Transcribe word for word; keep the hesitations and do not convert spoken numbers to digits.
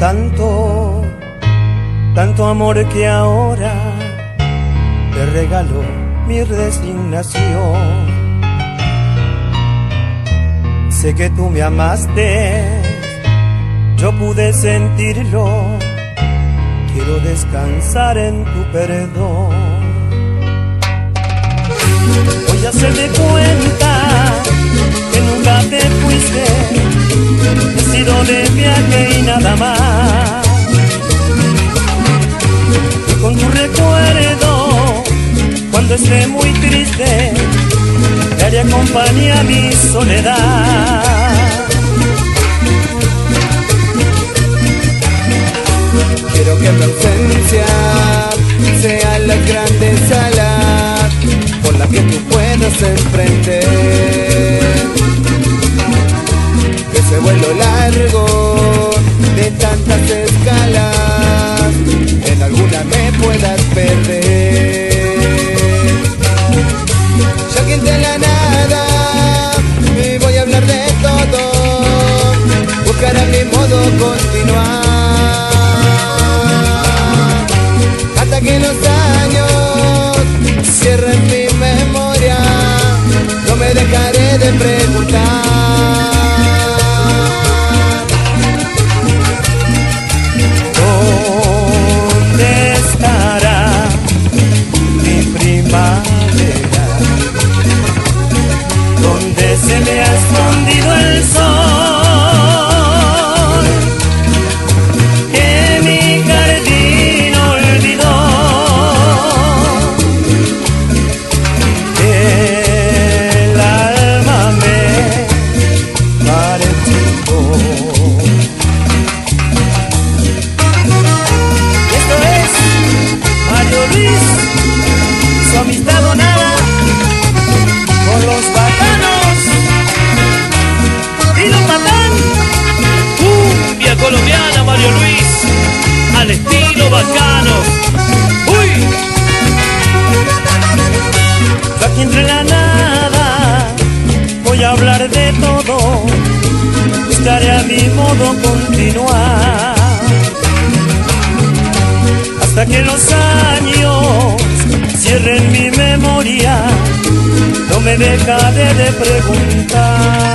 tanto, tanto amor que ahora te regalo mi resignación. Sé que tú me amaste, yo pude sentirlo, quiero descansar en tu perdón. Voy a hacerme cuenta que nunca te fuiste, he sido de viaje y nada más. Y con tu recuerdo, cuando esté muy triste, te haré compañía a mi soledad. Quiero que mi ausencia sea la grande sala por la que tú puedas emprender ese vuelo largo de tantas escalas, en alguna me puedas perder. Ya que entre la nada y voy a hablar de todo, buscar a mi modo continuar, hasta que los años cierren mi memoria, no me dejaré de preguntar. ¿Dónde estará mi primavera? ¿Dónde se me ha escondido el sol que mi jardín olvidó? El alma me marchitó. Esto es Mario Luis, su amistad donada con los bacanos y los patán. Cumbia colombiana, Mario Luis, al estilo bacano. ¡Uy! Yo aquí entre la nada voy a hablar de todo, buscaré a mi modo continuar, hasta que los años cierren mi memoria, no me dejaré de preguntar.